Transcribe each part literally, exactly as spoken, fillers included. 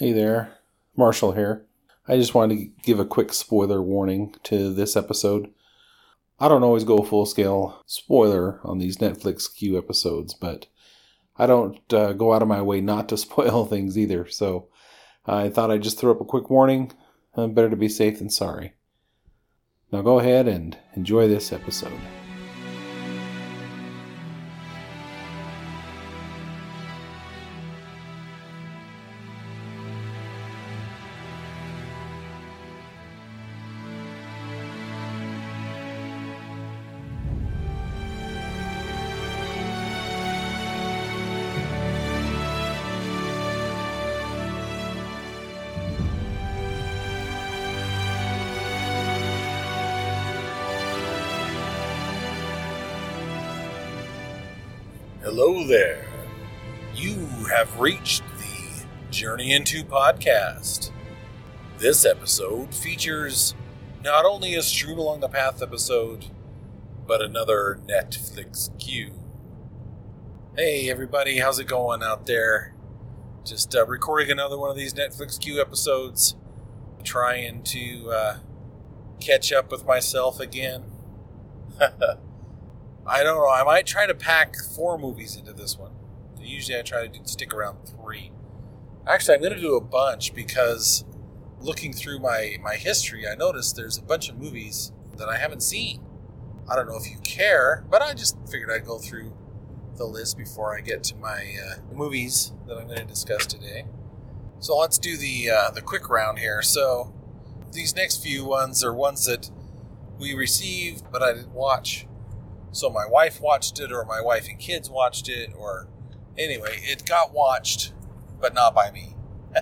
Hey there, Marshall here. I just wanted to give a quick spoiler warning to this episode. I don't always go full scale spoiler on these Netflix Q episodes, but I don't uh, go out of my way not to spoil things either, so I thought I'd just throw up a quick warning. Uh, better to be safe than sorry. Now go ahead and enjoy this episode. Hello there. You have reached the Journey Into podcast. This episode features not only a Strewn Along the Path episode, but another Netflix Q. Hey everybody, how's it going out there? Just uh, recording another one of these Netflix Q episodes. Trying to uh, catch up with myself again. I don't know. I might try to pack four movies into this one. Usually I try to do, stick around three. Actually, I'm going to do a bunch because looking through my, my history, I noticed there's a bunch of movies that I haven't seen. I don't know if you care, but I just figured I'd go through the list before I get to my uh, movies that I'm going to discuss today. So let's do the uh, the quick round here. So these next few ones are ones that we received, but I didn't watch. So my wife watched it, or my wife and kids watched it, or anyway, it got watched, but not by me.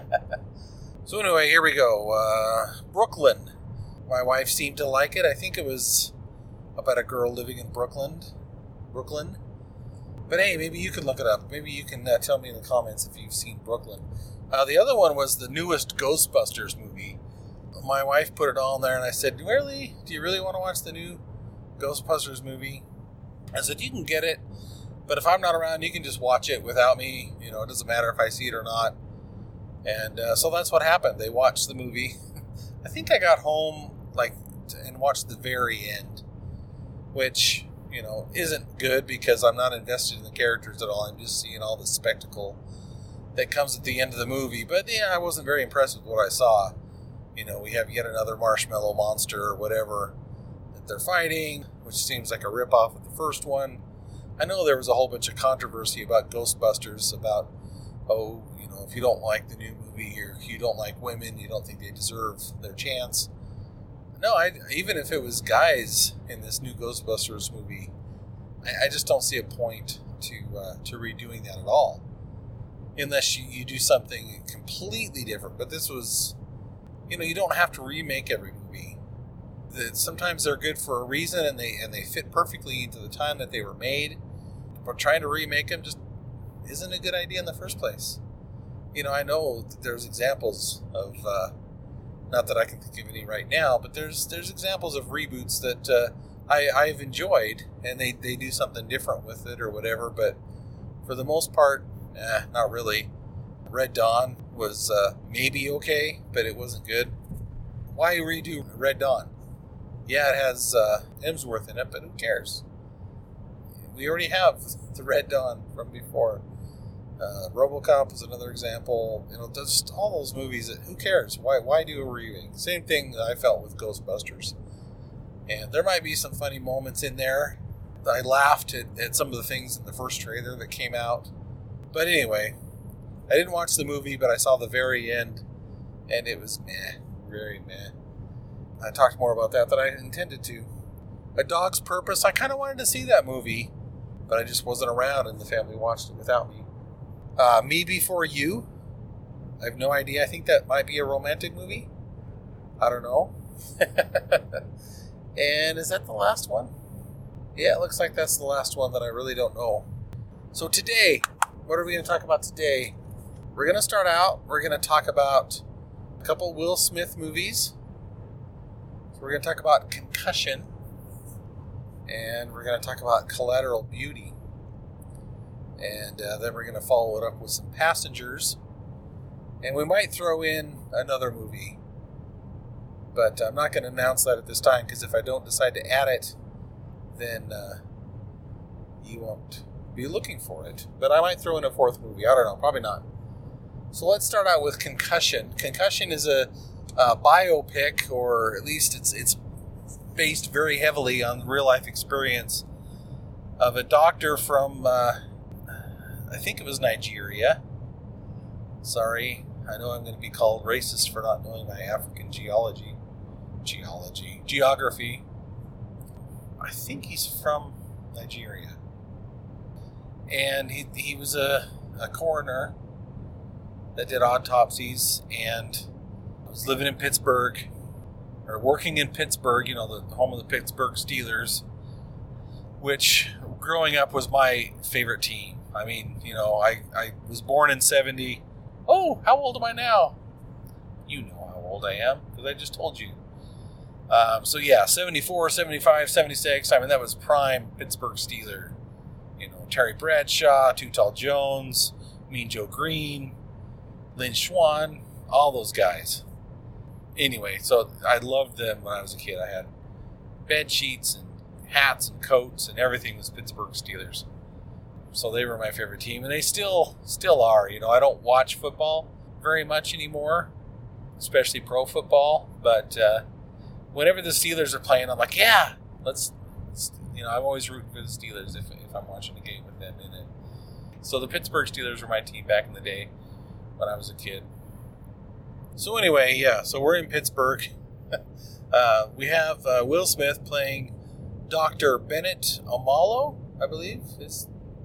So anyway, here we go. Uh, Brooklyn. My wife seemed to like it. I think it was about a girl living in Brooklyn. Brooklyn. But hey, maybe you can look it up. Maybe you can uh, tell me in the comments if you've seen Brooklyn. Uh, the other one was the newest Ghostbusters movie. My wife put it on there, and I said, really? Do you really want to watch the new Ghostbusters movie? I said, you can get it, but if I'm not around, you can just watch it without me. You know, it doesn't matter if I see it or not. And uh, so that's what happened. They watched the movie. I think I got home like and watched the very end, which, you know, isn't good because I'm not invested in the characters at all. I'm just seeing all the spectacle that comes at the end of the movie. But yeah, I wasn't very impressed with what I saw. You know, we have yet another marshmallow monster or whatever that they're fighting, which seems like a ripoff of the first one. I know there was a whole bunch of controversy about Ghostbusters, about, oh, you know, if you don't like the new movie, or you don't like women, you don't think they deserve their chance. No, I, even if it was guys in this new Ghostbusters movie, I, I just don't see a point to uh, to redoing that at all. Unless you, you do something completely different. But this was, you know, you don't have to remake every movie. That sometimes they're good for a reason, and they and they fit perfectly into the time that they were made. But trying to remake them just isn't a good idea in the first place. You know, I know that there's examples of, uh, not that I can think of any right now, but there's there's examples of reboots that uh, I, I've enjoyed, and they, they do something different with it or whatever. But for the most part, eh, not really. Red Dawn was uh, maybe okay, but it wasn't good. Why redo Red Dawn? Yeah, it has uh, Hemsworth in it, but who cares? We already have the Red Dawn from before. Uh, RoboCop is another example. You know, just all those movies. That, who cares? Why? Why do a remake? Same thing that I felt with Ghostbusters. And there might be some funny moments in there. I laughed at, at some of the things in the first trailer that came out. But anyway, I didn't watch the movie, but I saw the very end, and it was meh, very meh. I talked more about that than I intended to. A Dog's Purpose, I kind of wanted to see that movie, but I just wasn't around, and the family watched it without me. Uh, Me Before You, I have no idea. I think that might be a romantic movie. I don't know. And is that the last one? Yeah, it looks like that's the last one that I really don't know. So today, what are we going to talk about today? We're going to start out, we're going to talk about a couple Will Smith movies. So we're going to talk about Concussion, and we're going to talk about Collateral Beauty. And uh, then we're going to follow it up with some Passengers. And we might throw in another movie. But I'm not going to announce that at this time, because if I don't decide to add it, then uh, you won't be looking for it. But I might throw in a fourth movie. I don't know. Probably not. So let's start out with Concussion. Concussion is a, a biopic, or at least it's it's based very heavily on real-life experience of a doctor from, uh, I think it was Nigeria. Sorry, I know I'm going to be called racist for not knowing my African geology. Geology. Geography. I think he's from Nigeria. And he he was a, a coroner that did autopsies, and was living in Pittsburgh, or working in Pittsburgh, you know, the home of the Pittsburgh Steelers, which growing up was my favorite team. I mean, you know, I, I was born in seventy. Oh, how old am I now? You know how old I am, because I just told you. Um, so yeah, seventy-four, seventy-five, seventy-six, I mean, that was prime Pittsburgh Steeler. You know, Terry Bradshaw, Too Tall Jones, Mean Joe Green, Lynn Schwann, all those guys. Anyway, so I loved them when I was a kid. I had bed sheets and hats and coats, and everything was Pittsburgh Steelers. So they were my favorite team, and they still still are. You know, I don't watch football very much anymore, especially pro football. But uh, whenever the Steelers are playing, I'm like, yeah, let's, let's. You know, I'm always rooting for the Steelers if if I'm watching a game with them in it. So the Pittsburgh Steelers were my team back in the day when I was a kid. So anyway, yeah, so we're in Pittsburgh. uh, we have uh, Will Smith playing Doctor Bennett Omalo, I believe. Is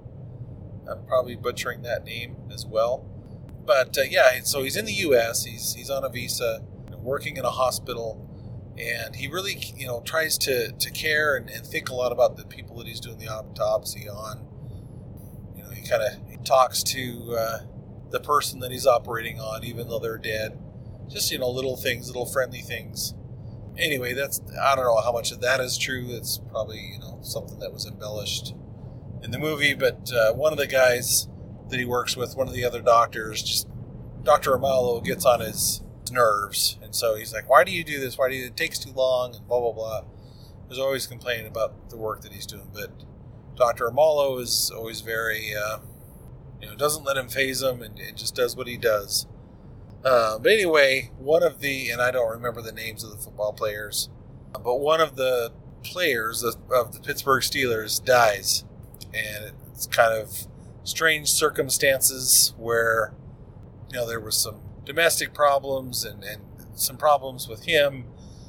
I'm probably butchering that name as well. But uh, yeah, so he's in the U S, he's he's on a visa, working in a hospital, and he really, you know, tries to, to care and, and think a lot about the people that he's doing the autopsy on. You know, he kind of talks to uh, the person that he's operating on, even though they're dead. Just, you know, little things, little friendly things. Anyway, that's, I don't know how much of that is true. It's probably, you know, something that was embellished in the movie. But uh, one of the guys that he works with, one of the other doctors, just Doctor Omalo gets on his nerves. And so he's like, why do you do this? Why do you, it takes too long? And blah, blah, blah. There's always complaining about the work that he's doing. But Doctor Omalo is always very, uh, you know, doesn't let him faze him, and, and just does what he does. Uh, but anyway, one of the, and I don't remember the names of the football players, but one of the players of, of the Pittsburgh Steelers dies. And it's kind of strange circumstances where, you know, there was some domestic problems and, and some problems with him.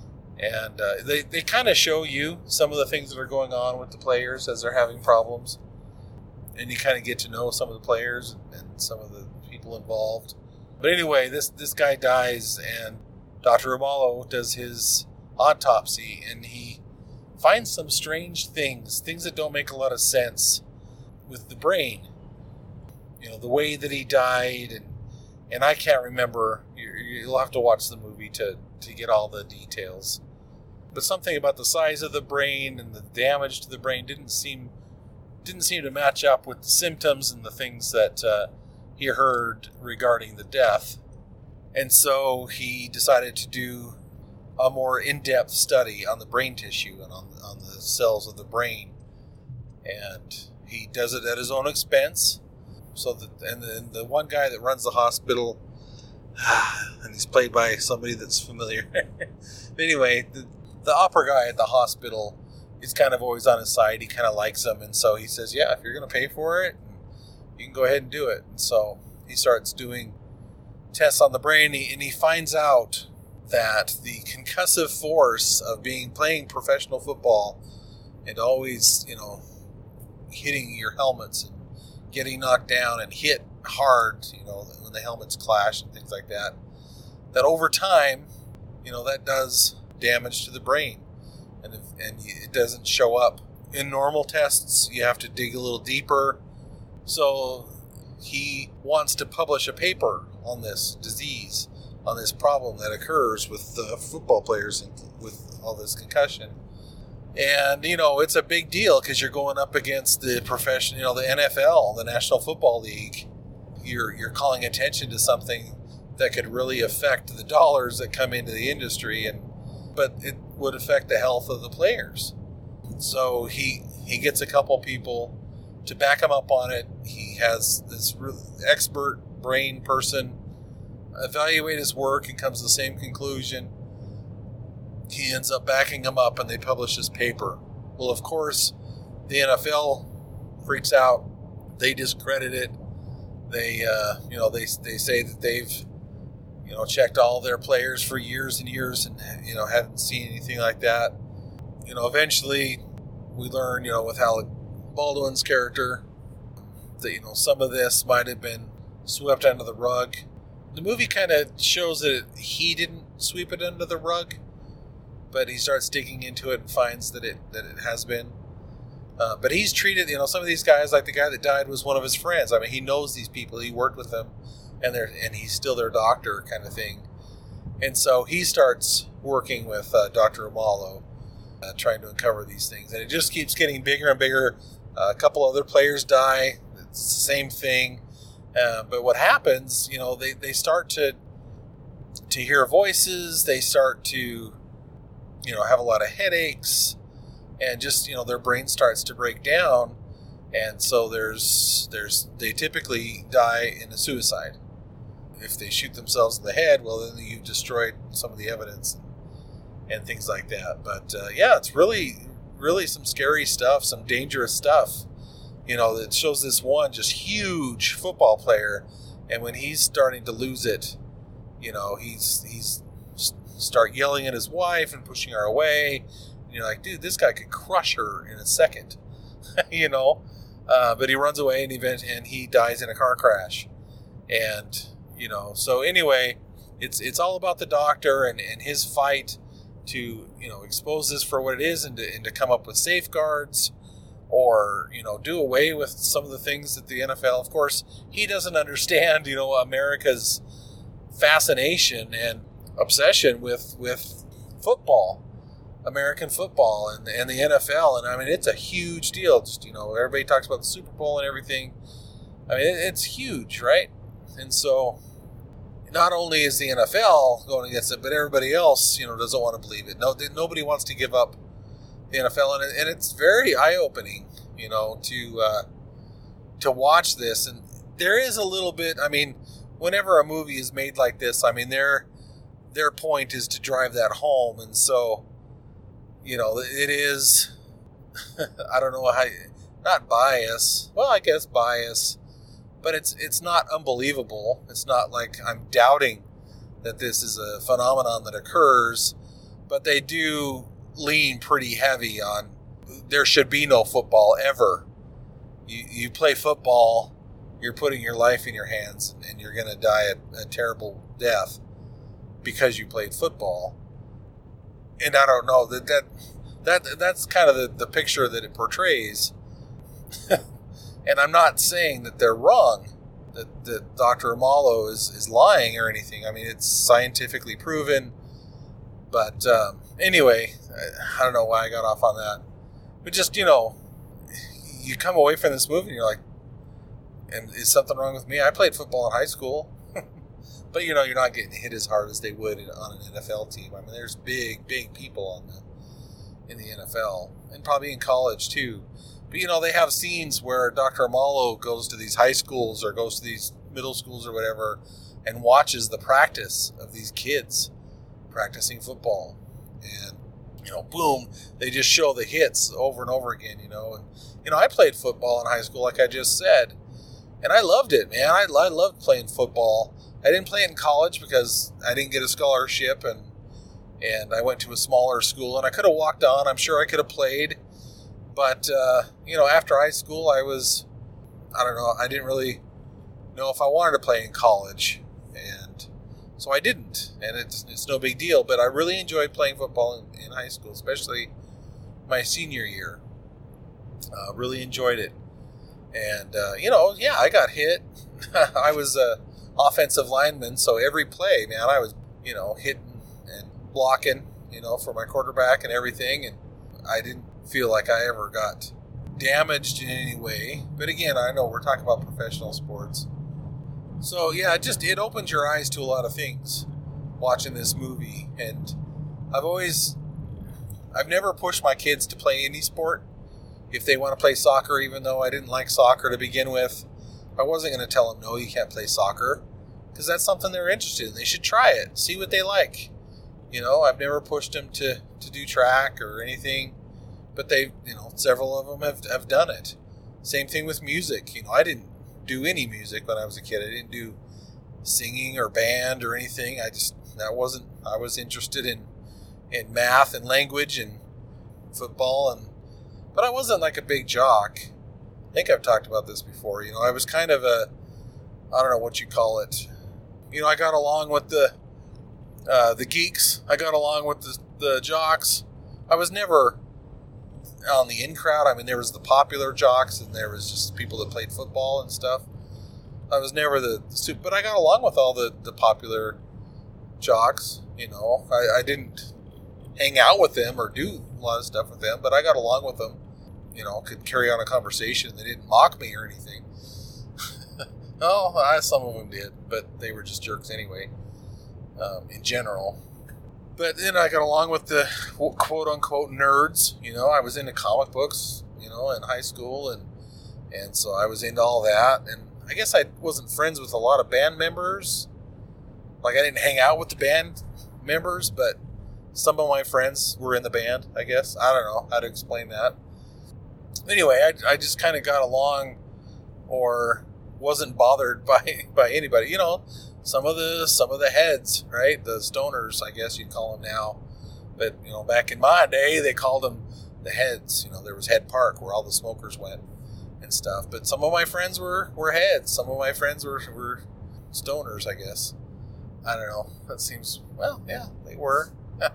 And uh, they, they kind of show you some of the things that are going on with the players as they're having problems. And you kind of get to know some of the players and some of the people involved. But anyway, this, this guy dies, and Doctor Omalo does his autopsy, and he finds some strange things, things that don't make a lot of sense with the brain. You know, the way that he died, and and I can't remember. You'll have to watch the movie to, to get all the details. But something about the size of the brain and the damage to the brain didn't seem didn't seem to match up with the symptoms and the things that uh, he heard regarding the death. And so he decided to do a more in-depth study on the brain tissue and on, on the cells of the brain. And he does it at his own expense. So that, and then the one guy that runs the hospital, and he's played by somebody that's familiar. Anyway, the, the opera guy at the hospital is kind of always on his side. He kind of likes him. And so he says, yeah, if you're going to pay for it, you can go ahead and do it. And so he starts doing tests on the brain, and he, and he finds out that the concussive force of being playing professional football and always, you know, hitting your helmets and getting knocked down and hit hard, you know, when the helmets clash and things like that, that over time, you know, that does damage to the brain. And if, and it doesn't show up in normal tests. You have to dig a little deeper. So he wants to publish a paper on this disease, on this problem that occurs with the football players and with all this concussion. And, you know, it's a big deal because you're going up against the profession, you know, the N F L, the National Football League. You're you're calling attention to something that could really affect the dollars that come into the industry, and but it would affect the health of the players. So he he gets a couple people to back him up on it. He has this really expert brain person evaluate his work and comes to the same conclusion. He ends up backing him up, and they publish his paper. Well, of course, the N F L freaks out. They discredit it. They, uh, you know, they they say that they've, you know, checked all their players for years and years, and you know, haven't seen anything like that. You know, eventually, we learn, you know, with Alec Baldwin's character, that you know some of this might have been swept under the rug. The movie kind of shows that he didn't sweep it under the rug, but he starts digging into it and finds that it that it has been. Uh, but he's treated, you know, some of these guys, like the guy that died was one of his friends. I mean, he knows these people. He worked with them, and they're and he's still their doctor, kind of thing. And so he starts working with uh, Doctor Umalo, uh, trying to uncover these things. And it just keeps getting bigger and bigger. Uh, a couple other players die. It's the same thing. Uh, but what happens, you know, they, they start to to hear voices. They start to, you know, have a lot of headaches. And just, you know, their brain starts to break down. And so there's, there's, they typically die in a suicide. If they shoot themselves in the head, well, then you've destroyed some of the evidence and, and things like that. But, uh, yeah, it's really, really some scary stuff, some dangerous stuff. You know, it shows this one just huge football player. And when he's starting to lose it, you know, he's, he's start yelling at his wife and pushing her away. You're like, dude, this guy could crush her in a second, you know. Uh, but he runs away and event and he dies in a car crash, and you know. So anyway, it's it's all about the doctor and, and his fight to you know expose this for what it is, and to, and to come up with safeguards, or you know do away with some of the things that the N F L. Of course, he doesn't understand you know America's fascination and obsession with with football. American football and, and the N F L, and I mean it's a huge deal. Just you know, everybody talks about the Super Bowl and everything. I mean, it, it's huge, right? And so, not only is the N F L going against it, but everybody else, you know, doesn't want to believe it. No, they, nobody wants to give up the N F L, and, it, and it's very eye-opening, you know, to uh, to watch this. And there is a little bit. I mean, whenever a movie is made like this, I mean, their their point is to drive that home, and so. You know, it is, I don't know how, not bias. Well, I guess bias, but it's it's not unbelievable. It's not like I'm doubting that this is a phenomenon that occurs, but they do lean pretty heavy on there should be no football ever. You, you play football, you're putting your life in your hands, and you're going to die a, a terrible death because you played football. And I don't know that that that that's kind of the, the picture that it portrays. And I'm not saying that they're wrong, that, that Doctor Umalo is, is lying or anything. I mean, it's scientifically proven. But um, anyway, I, I don't know why I got off on that. But just, you know, you come away from this movie and you're like, and is something wrong with me? I played football in high school. But, you know, you're not getting hit as hard as they would on an N F L team. I mean, there's big, big people on the in the N F L, and probably in college, too. But, you know, they have scenes where Doctor Umalo goes to these high schools or goes to these middle schools or whatever and watches the practice of these kids practicing football. And, you know, boom, they just show the hits over and over again, you know. And, you know, I played football in high school, like I just said, and I loved it, man. I, I loved playing football. I didn't play it in college because I didn't get a scholarship, and and I went to a smaller school, and I could have walked on. I'm sure I could have played. But, uh, you know, after high school, I was, I don't know, I didn't really know if I wanted to play in college. And so I didn't. And it's, it's no big deal. But I really enjoyed playing football in, in high school, especially my senior year. Uh, really enjoyed it. And, uh, you know, yeah, I got hit. I was a offensive lineman, so every play, man, I was, you know, hitting and blocking, you know, for my quarterback and everything. And I didn't feel like I ever got damaged in any way. But again, I know we're talking about professional sports. So yeah, it just it opens your eyes to a lot of things watching this movie. And I've always, I've never pushed my kids to play any sport. If they want to play soccer, even though I didn't like soccer to begin with, I wasn't going to tell them, no, you can't play soccer, because that's something they're interested in. They should try it, see what they like. You know, I've never pushed them to, to do track or anything, but they, you know, several of them have, have done it. Same thing with music. You know, I didn't do any music when I was a kid. I didn't do singing or band or anything. I just, that wasn't, I was interested in, in math and language and football, and, but I wasn't like a big jock. I think I've talked about this before. You know, I was kind of a, I don't know what you call it. You know, I got along with the, uh, the geeks. I got along with the, the jocks. I was never on the in crowd. I mean, there was the popular jocks, and there was just people that played football and stuff. I was never the, the but I got along with all the, the popular jocks. You know, I, I didn't hang out with them or do a lot of stuff with them, but I got along with them. You know, could carry on a conversation. They didn't mock me or anything. Oh, I, some of them did, but they were just jerks anyway, um, in general. But then I got along with the quote-unquote nerds. You know, I was into comic books, you know, in high school, and and so I was into all that. And I guess I wasn't friends with a lot of band members. Like, I didn't hang out with the band members, but some of my friends were in the band, I guess. I don't know how to explain that. Anyway, I, I just kind of got along, or wasn't bothered by, by anybody. You know, some of the some of the heads, right? The stoners, I guess you'd call them now. But, you know, back in my day, they called them the heads. You know, there was Head Park where all the smokers went and stuff. But some of my friends were, were heads. Some of my friends were, were stoners, I guess. I don't know. That seems, well, yeah, they were.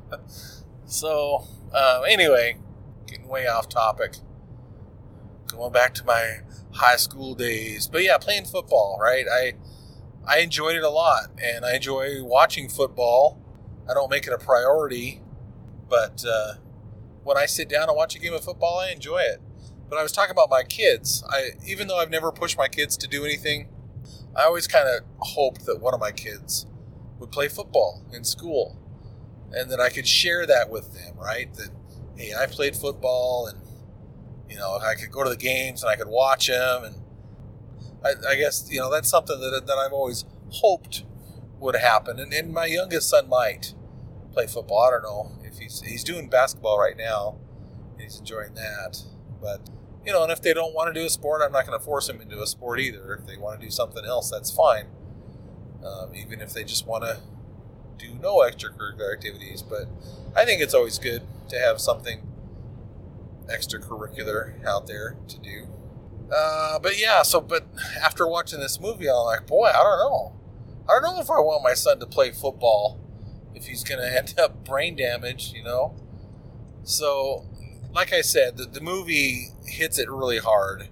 So, um, anyway, getting way off topic. Going back to my high school days. But yeah, playing football, right? I I enjoyed it a lot, and I enjoy watching football. I don't make it a priority, but uh, when I sit down and watch a game of football, I enjoy it. But I was talking about my kids. I even though I've never pushed my kids to do anything, I always kind of hoped that one of my kids would play football in school, and that I could share that with them, right? That, hey, I played football, and you know, I could go to the games and I could watch them, and I, I guess, you know, that's something that that I've always hoped would happen. And, and my youngest son might play football. I don't know if he's he's doing basketball right now, and he's enjoying that. But you know, and if they don't want to do a sport, I'm not going to force them into a sport either. If they want to do something else, that's fine. Um, even if they just want to do no extracurricular activities. But I think it's always good to have something extracurricular out there to do. Uh, but yeah, so, but after watching this movie, I'm like, boy, I don't know. I don't know if I want my son to play football if he's going to end up brain damaged, you know? So, like I said, the, the movie hits it really hard.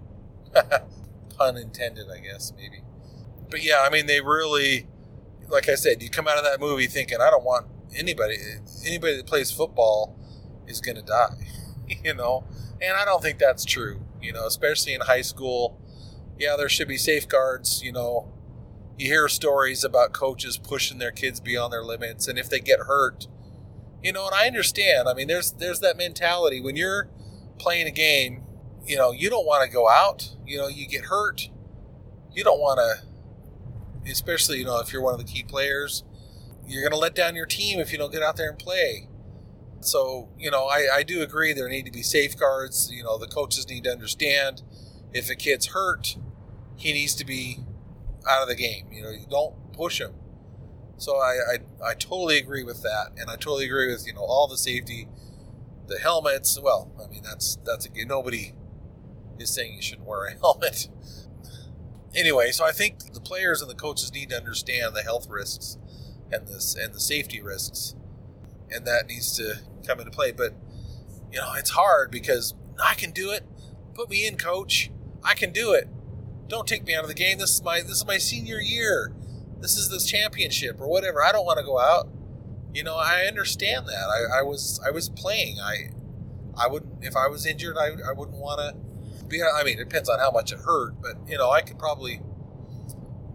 Pun intended, I guess, maybe. But yeah, I mean, they really, like I said, you come out of that movie thinking, I don't want anybody, anybody that plays football is going to die. You know, and I don't think that's true, you know, especially in high school. Yeah, there should be safeguards. You know, you hear stories about coaches pushing their kids beyond their limits, and if they get hurt, you know, and I understand. I mean, there's there's that mentality when you're playing a game, you know, you don't want to go out. You know, you get hurt. You don't want to, especially, you know, if you're one of the key players, you're going to let down your team if you don't get out there and play. So, you know, I, I do agree there need to be safeguards. You know, the coaches need to understand if a kid's hurt, he needs to be out of the game. You know, you don't push him. So I, I, I totally agree with that. And I totally agree with, you know, all the safety, the helmets. Well, I mean, that's, that's a, nobody is saying you shouldn't wear a helmet. Anyway, so I think the players and the coaches need to understand the health risks and this and the safety risks. And that needs to come into play. But, you know, it's hard because I can do it. Put me in, coach. I can do it. Don't take me out of the game. This is my this is my senior year. This is this championship or whatever. I don't want to go out. You know, I understand that. I, I was I was playing. I I wouldn't if I was injured. I I wouldn't want to be. I mean, it depends on how much it hurt. But you know, I could probably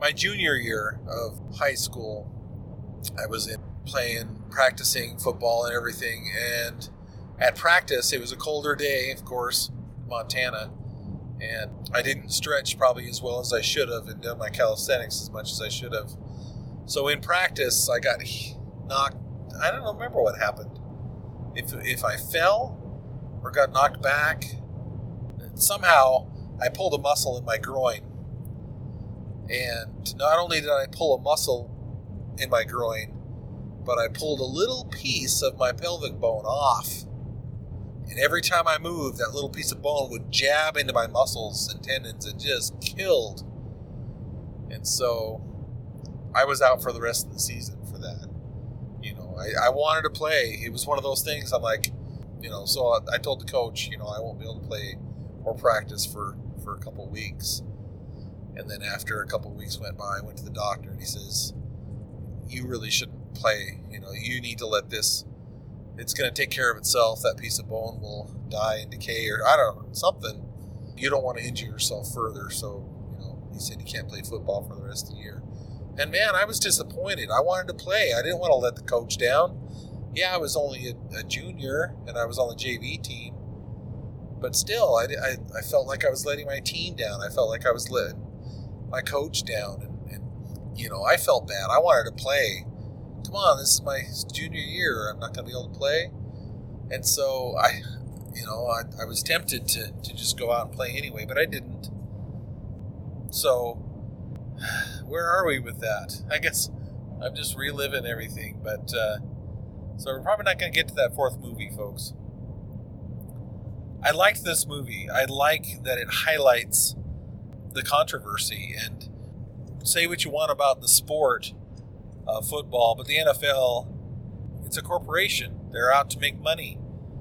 my junior year of high school, I was in playing, practicing football and everything. And at practice, it was a colder day, of course, Montana. And I didn't stretch probably as well as I should have and done my calisthenics as much as I should have. So in practice, I got knocked. I don't remember what happened. If if I fell or got knocked back, somehow I pulled a muscle in my groin. And not only did I pull a muscle in my groin, but I pulled a little piece of my pelvic bone off. And every time I moved, that little piece of bone would jab into my muscles and tendons and just killed. And so I was out for the rest of the season for that. You know, I, I wanted to play. It was one of those things I'm like, you know, so I, I told the coach, you know, I won't be able to play or practice for, for a couple of weeks. And then after a couple of weeks went by, I went to the doctor and he says, you really shouldn't play. You know, you need to let this, it's going to take care of itself. That piece of bone will die and decay, or I don't know, something. You don't want to injure yourself further. So, you know, he said you can't play football for the rest of the year. And man, I was disappointed. I wanted to play. I didn't want to let the coach down. Yeah, I was only a, a junior and I was on the J V team. But still, I, I, I felt like I was letting my team down. I felt like I was letting my coach down. And, and, you know, I felt bad. I wanted to play. Come on, this is my junior year. I'm not going to be able to play. And so I, you know, I, I was tempted to, to just go out and play anyway, but I didn't. So where are we with that? I guess I'm just reliving everything. But uh, so we're probably not going to get to that fourth movie, folks. I liked this movie. I like that it highlights the controversy, and say what you want about the sport of football, but the N F L, it's a corporation. They're out to make money.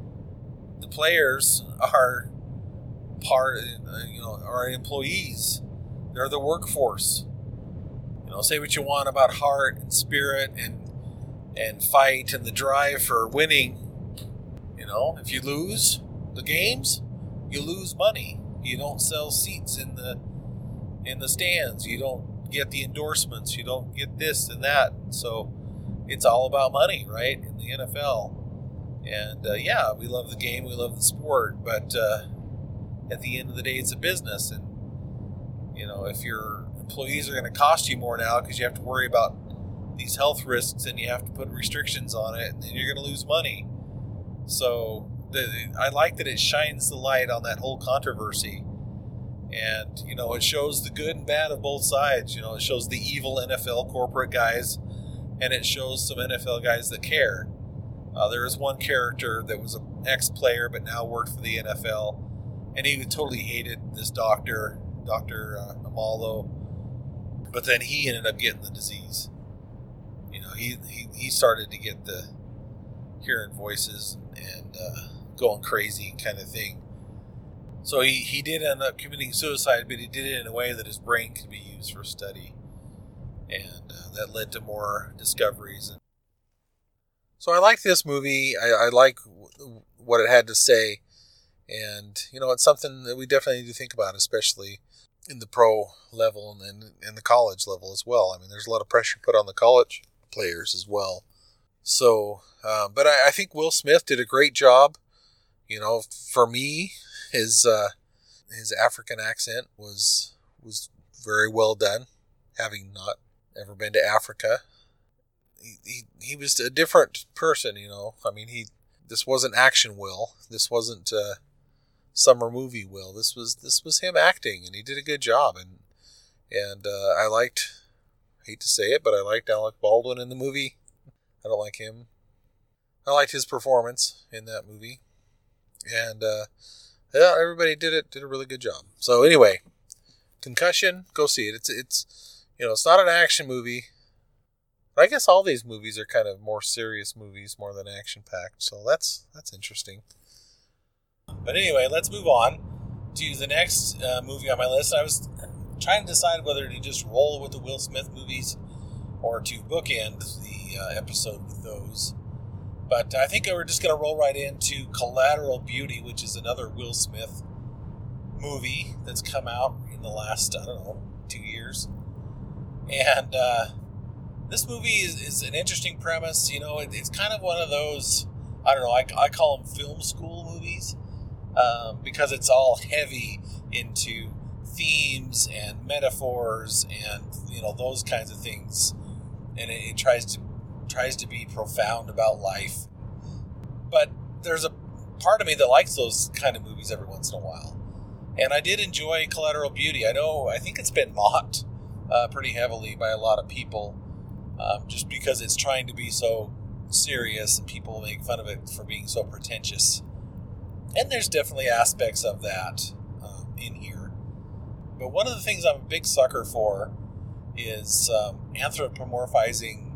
The players are part, you know, are employees. They're the workforce. You know, say what you want about heart and spirit and and fight and the drive for winning. You know, if you lose the games, you lose money. You don't sell seats in the in the stands. You don't get the endorsements. You don't get this and that. So it's all about money, right? In the N F L. And uh, yeah, we love the game. We love the sport. But uh, at the end of the day, it's a business. And, you know, if your employees are going to cost you more now because you have to worry about these health risks and you have to put restrictions on it, and then you're going to lose money. So the, I like that it shines the light on that whole controversy. And, you know, it shows the good and bad of both sides. You know, it shows the evil N F L corporate guys, and it shows some N F L guys that care. Uh, there was one character that was an ex-player but now worked for the N F L, and he totally hated this doctor, Doctor Uh, Amalo. But then he ended up getting the disease. You know, he, he, he started to get the hearing voices and uh, going crazy kind of thing. So he, he did end up committing suicide, but he did it in a way that his brain could be used for study. And uh, that led to more discoveries. And so I like this movie. I, I like w- what it had to say. And, you know, it's something that we definitely need to think about, especially in the pro level and in the college level as well. I mean, there's a lot of pressure put on the college players as well. So, uh, but I, I think Will Smith did a great job. You know, for me, his uh, his African accent was was very well done. Having not ever been to Africa, he he, he was a different person. You know, I mean, he this wasn't action Will. This wasn't uh, summer movie Will. This was this was him acting, and he did a good job. And and uh, I liked, hate to say it, but I liked Alec Baldwin in the movie. I don't like him. I liked his performance in that movie. And, uh, yeah, everybody did it, did a really good job. So anyway, Concussion, go see it. It's, it's, you know, it's not an action movie. But I guess all these movies are kind of more serious movies more than action-packed. So that's, that's interesting. But anyway, let's move on to the next uh, movie on my list. I was trying to decide whether to just roll with the Will Smith movies or to bookend the uh, episode with those. But I think we're just going to roll right into Collateral Beauty, which is another Will Smith movie that's come out in the last, I don't know, two years. And uh, this movie is, is an interesting premise. You know, it, it's kind of one of those, I don't know, I, I call them film school movies um, because it's all heavy into themes and metaphors and, you know, those kinds of things. And it, it tries to tries to be profound about life. But there's a part of me that likes those kind of movies every once in a while. And I did enjoy Collateral Beauty. I know, I think it's been mocked uh, pretty heavily by a lot of people um, just because it's trying to be so serious and people make fun of it for being so pretentious. And there's definitely aspects of that um, in here. But one of the things I'm a big sucker for is um, anthropomorphizing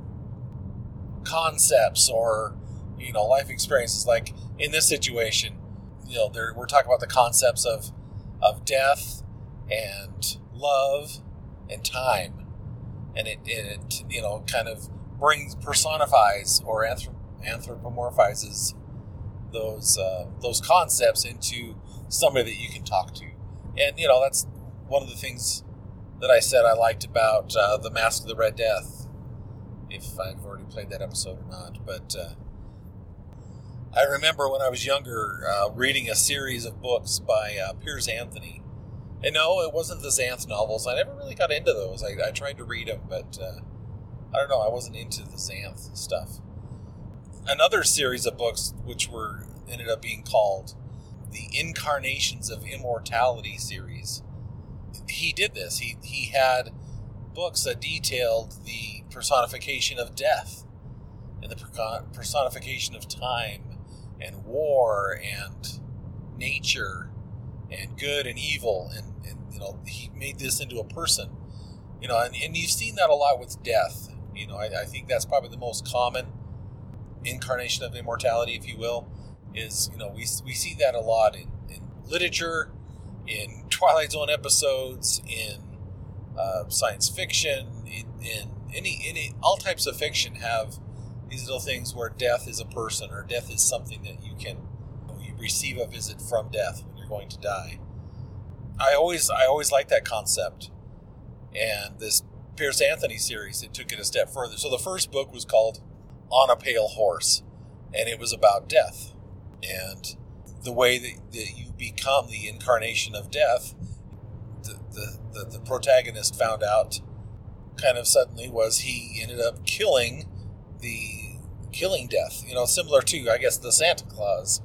concepts or, you know, life experiences. Like in this situation, you know, there, we're talking about the concepts of of death and love and time, and it, it you know, kind of brings personifies or anthrop- anthropomorphizes those uh, those concepts into somebody that you can talk to. And, you know, that's one of the things that I said I liked about uh, The Mask of the Red Death, if I've already played that episode or not. But uh, I remember when I was younger uh, reading a series of books by uh, Piers Anthony. And no, it wasn't the Xanth novels. I never really got into those. I, I tried to read them, but uh, I don't know. I wasn't into the Xanth stuff. Another series of books, which were ended up being called the Incarnations of Immortality series. He did this. He he had books that detailed the personification of death and the personification of time and war and nature and good and evil. And, and you know, he made this into a person. You know, and, and you've seen that a lot with death. You know, I, I think that's probably the most common incarnation of immortality, if you will, is, you know, we we see that a lot in, in literature, in Twilight Zone episodes, in uh, science fiction, in, in any any all types of fiction have these little things where death is a person or death is something that you can you receive a visit from death when you're going to die. I always I always like that concept, and this Piers Anthony series, it took it a step further. So the first book was called On a Pale Horse, and it was about death and the way that, that you become the incarnation of death. The, the, the, the protagonist found out kind of suddenly was he ended up killing the killing death, you know, similar to, I guess, the Santa Claus.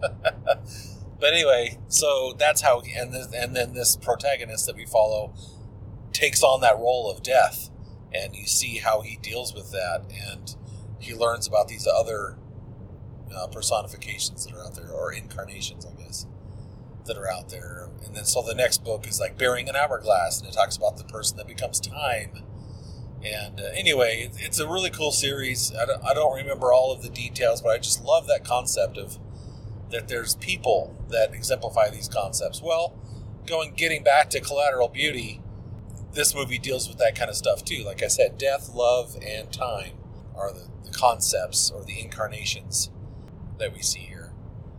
But anyway, so that's how, and, this, and then this protagonist that we follow takes on that role of death, and you see how he deals with that, and he learns about these other uh, personifications that are out there, or incarnations, I guess, that are out there. And then so the next book is like Bearing an Hourglass, and it talks about the person that becomes time. And uh, anyway, it's a really cool series. I don't, I don't remember all of the details, but I just love that concept of that there's people that exemplify these concepts. Well, going getting back to Collateral Beauty, this movie deals with that kind of stuff too. Like I said, death, love, and time are the, the concepts or the incarnations that we see here.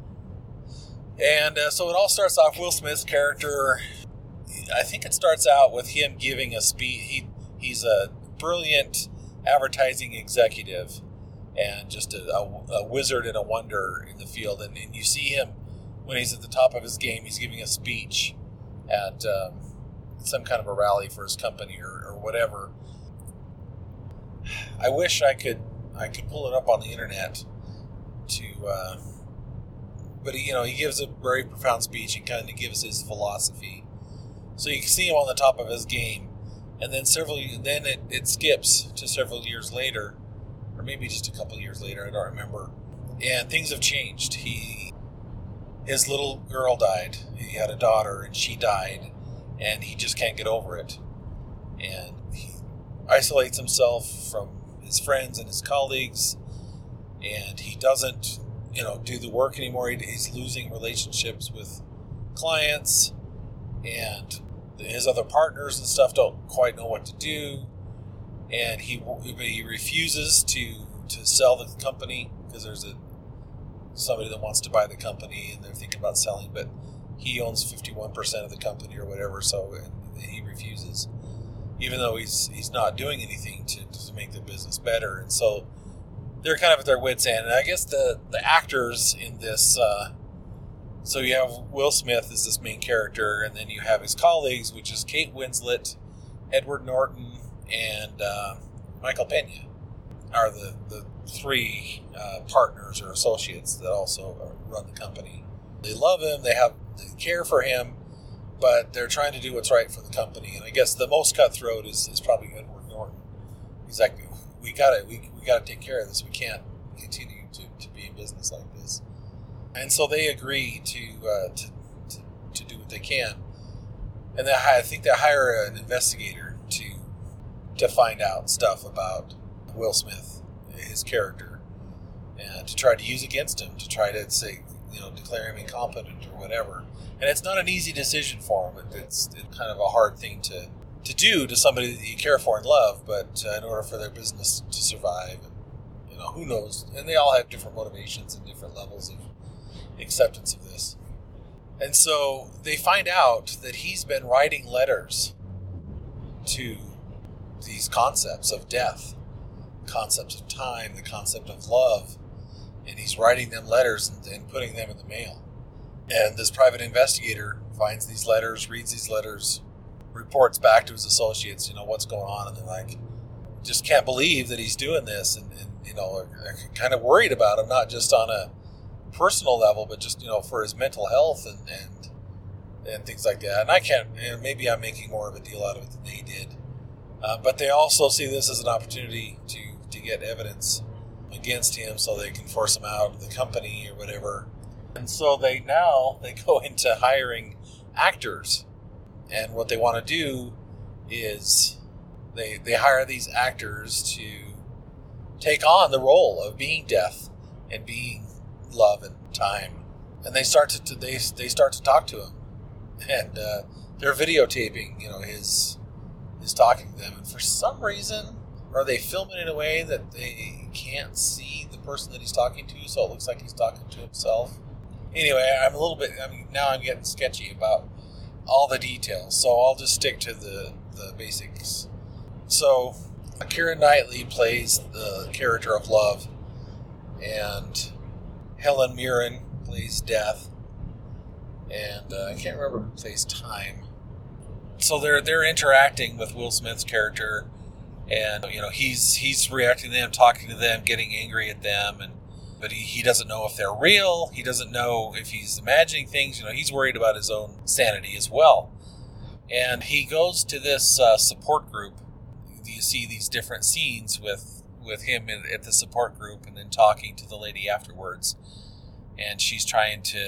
And uh, so it all starts off, Will Smith's character, I think it starts out with him giving a speech. He, he's a brilliant advertising executive and just a, a, a wizard and a wonder in the field. And, and you see him when he's at the top of his game, he's giving a speech at um, some kind of a rally for his company or, or whatever. I wish I could I could pull it up on the internet to, uh, but he, you know, he gives a very profound speech and kind of gives his philosophy. So you can see him on the top of his game, and then several then it, it skips to several years later, or maybe just a couple years later, I don't remember. And things have changed. He his little girl died. He had a daughter, and she died, and he just can't get over it. And he isolates himself from his friends and his colleagues, and he doesn't, you know, do the work anymore. He, he's losing relationships with clients, and his other partners and stuff don't quite know what to do. And he he refuses to to sell the company because there's a somebody that wants to buy the company, and they're thinking about selling, but he owns fifty-one percent of the company or whatever, so he refuses. even though he's he's not doing anything to, to make the business better. And so they're kind of at their wits' end. And I guess the, the actors in this, uh, so you have Will Smith as this main character, and then you have his colleagues, which is Kate Winslet, Edward Norton, and uh, Michael Pena, are the, the three uh, partners or associates that also run the company. They love him, they have they care for him, but they're trying to do what's right for the company. And I guess the most cutthroat is, is probably Edward Norton. He's like, we gotta we, we gotta take care of this. We can't continue to, to be in business like this. And so they agree to uh, to, to to do what they can. And they, I think they hire an investigator to to find out stuff about Will Smith, his character, and to try to use against him, to try to say, you know, declare him incompetent or whatever. And it's not an easy decision for him. It's, it's kind of a hard thing to, to do to somebody that you care for and love, but uh, in order for their business to survive, and, you know, who knows? And they all have different motivations and different levels of acceptance of this. And so they find out that he's been writing letters to these concepts of death, concepts of time, the concept of love, and he's writing them letters and, and putting them in the mail. And this private investigator finds these letters, reads these letters, reports back to his associates, you know, what's going on, and they're like, just can't believe that he's doing this, and, and you know, are, are kind of worried about him, not just on a personal level, but just, you know, for his mental health and and, and things like that. And I can't, and maybe I'm making more of a deal out of it than they did. Uh, but they also see this as an opportunity to, to get evidence against him so they can force him out of the company or whatever. And so they now, they go into hiring actors. And what they want to do is they they hire these actors to take on the role of being death and being love and time. And they start to, to they they start to talk to him. And uh, they're videotaping, you know, his his talking to them. And for some reason, or they film it in a way that they can't see the person that he's talking to, so it looks like he's talking to himself. Anyway, I'm a little bit, I mean, now I'm getting sketchy about all the details, so I'll just stick to the, the basics. So, Keira Knightley plays the character of Love, and Helen Mirren plays Death, and uh, I can't remember who plays Time. So they're they're interacting with Will Smith's character, and you know he's he's reacting to them, talking to them, getting angry at them, and but he, he doesn't know if they're real. He doesn't know if he's imagining things. You know, he's worried about his own sanity as well. And he goes to this uh, support group. You see these different scenes with with him in, at the support group, and then talking to the lady afterwards. And she's trying to.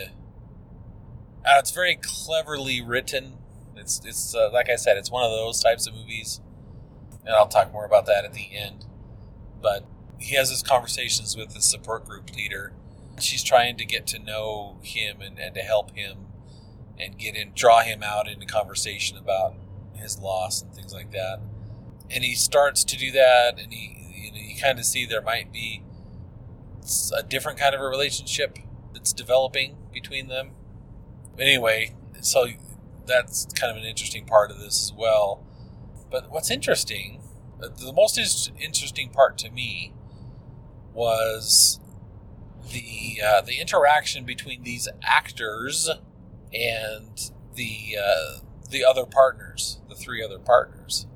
Uh, it's very cleverly written. It's it's uh, like I said, it's one of those types of movies, and I'll talk more about that at the end. But he has his conversations with the support group leader. She's trying to get to know him and, and to help him and get in, draw him out into conversation about his loss and things like that. And he starts to do that, and he you know you kind of see there might be a different kind of a relationship that's developing between them. Anyway, so that's kind of an interesting part of this as well. But what's interesting, the most interesting part to me was the uh, the interaction between these actors and the uh, the other partners, the three other partners.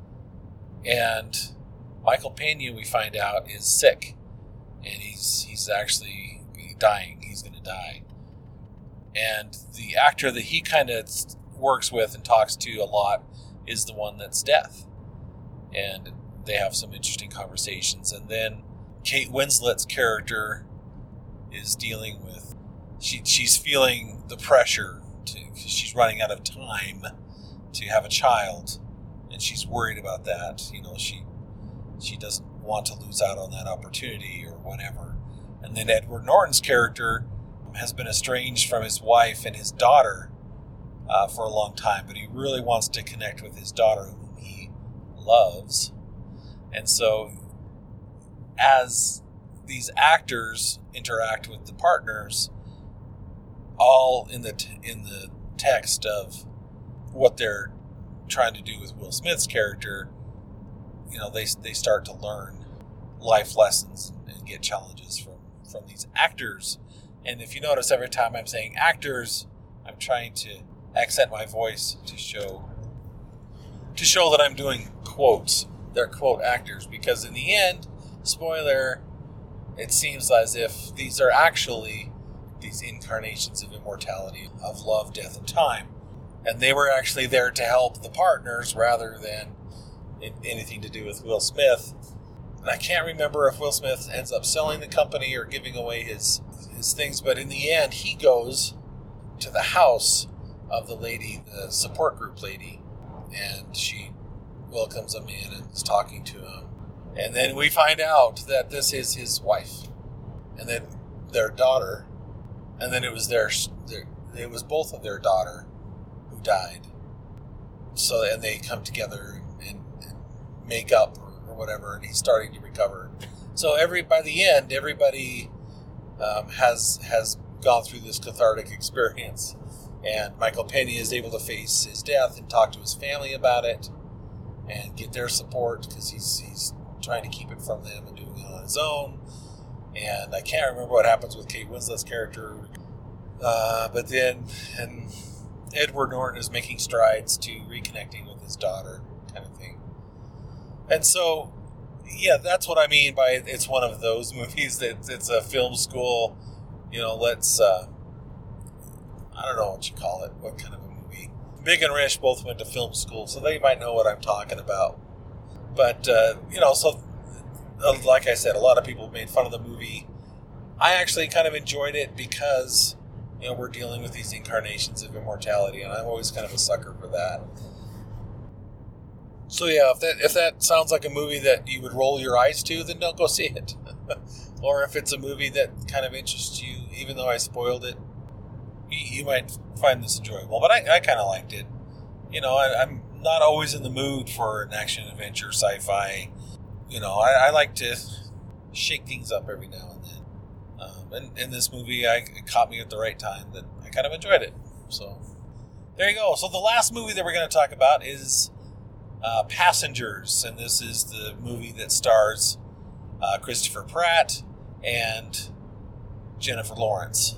And Michael Pena, we find out, is sick, and he's he's actually dying. He's going to die. And the actor that he kind of works with and talks to a lot is the one that's Death. And they have some interesting conversations. And then Kate Winslet's character is dealing with, she she's feeling the pressure to, cause she's running out of time to have a child, and she's worried about that. You know, she she doesn't want to lose out on that opportunity or whatever. And then Edward Norton's character has been estranged from his wife and his daughter uh, for a long time, but he really wants to connect with his daughter, whom he loves. And so as these actors interact with the partners, all in the t- in the text of what they're trying to do with Will Smith's character, you know, they they start to learn life lessons and get challenges from, from these actors. And if you notice, every time I'm saying actors, I'm trying to accent my voice to show to show that I'm doing quotes. They're quote actors, because in the end, spoiler, it seems as if these are actually these incarnations of immortality, of love, death, and time. And they were actually there to help the partners rather than anything to do with Will Smith. And I can't remember if Will Smith ends up selling the company or giving away his, his things, but in the end, he goes to the house of the lady, the support group lady, and she welcomes him in and is talking to him. And then we find out that this is his wife, and then their daughter, and then it was their, their it was both of their daughter who died. So, and they come together and, and make up or, or whatever, and he's starting to recover. So every by the end, everybody um, has has gone through this cathartic experience, and Michael Pena is able to face his death and talk to his family about it and get their support, because he's he's trying to keep it from them and doing it on his own. And I can't remember what happens with Kate Winslet's character, uh, but then and Edward Norton is making strides to reconnecting with his daughter, kind of thing. And so, yeah, that's what I mean by it's one of those movies that it's a film school, you know, let's, uh, I don't know what you call it, what kind of a movie. Big and Rich both went to film school, so they might know what I'm talking about. But, uh, you know, so, uh, like I said, a lot of people made fun of the movie. I actually kind of enjoyed it because, you know, we're dealing with these incarnations of immortality, and I'm always kind of a sucker for that. So yeah, if that if that sounds like a movie that you would roll your eyes to, then don't go see it. Or if it's a movie that kind of interests you, even though I spoiled it, you, you might find this enjoyable. But I, I kind of liked it. You know, I, I'm not always in the mood for an action adventure sci-fi. You know, I, I like to shake things up every now and then. Um, and in this movie, I, it caught me at the right time that I kind of enjoyed it. So there you go. So the last movie that we're going to talk about is uh, Passengers. And this is the movie that stars uh, Christopher Pratt and Jennifer Lawrence.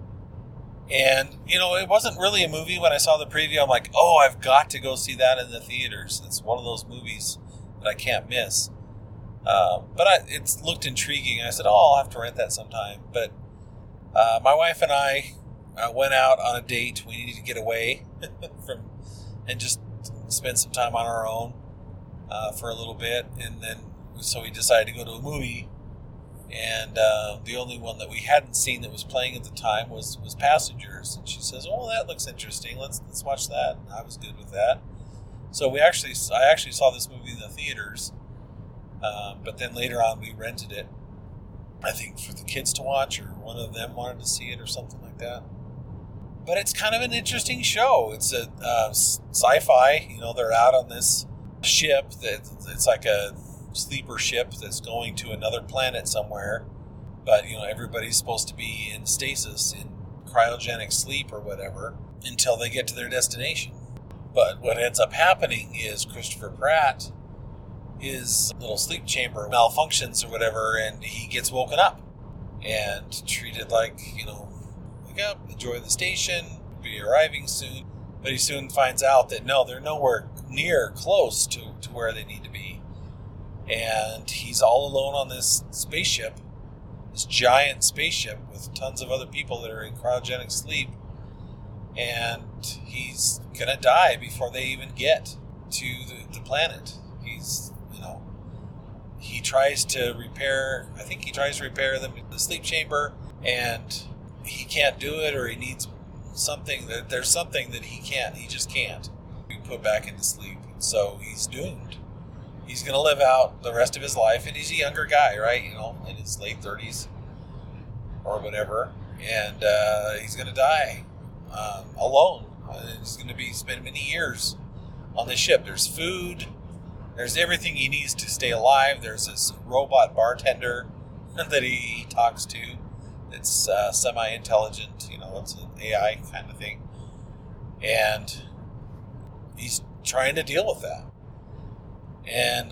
And, you know, it wasn't really a movie. When I saw the preview, I'm like, oh, I've got to go see that in the theaters. It's one of those movies that I can't miss. Uh, but I, it looked intriguing. I said, oh, I'll have to rent that sometime. But uh, my wife and I uh, went out on a date. We needed to get away from and just spend some time on our own uh, for a little bit. And then, so we decided to go to a movie. And uh, the only one that we hadn't seen that was playing at the time was, was Passengers. And she says, oh, that looks interesting. Let's let's watch that. And I was good with that. So we actually, I actually saw this movie in the theaters. Uh, but then later on, we rented it, I think, for the kids to watch, or one of them wanted to see it or something like that. But it's kind of an interesting show. It's a uh, sci-fi. You know, they're out on this ship that it's like a sleeper ship that's going to another planet somewhere. But, you know, everybody's supposed to be in stasis, in cryogenic sleep or whatever, until they get to their destination. But what ends up happening is Christopher Pratt, his little sleep chamber malfunctions or whatever, and he gets woken up and treated like, you know, wake up, enjoy the station, be arriving soon. But he soon finds out that no, they're nowhere near close to, to where they need to be. And he's all alone on this spaceship, this giant spaceship with tons of other people that are in cryogenic sleep. And he's gonna die before they even get to the, the planet. He's He tries to repair, I think he tries to repair them in the sleep chamber, and he can't do it, or he needs something, that there's something that he can't, he just can't be put back into sleep. So he's doomed. He's going to live out the rest of his life, and he's a younger guy, right? You know, in his late thirties or whatever, and uh, he's going to die um, alone. And he's going to be spend many years on this ship. There's food. There's everything he needs to stay alive. There's this robot bartender that he talks to. It's uh, semi-intelligent, you know, it's an A I kind of thing. And he's trying to deal with that. And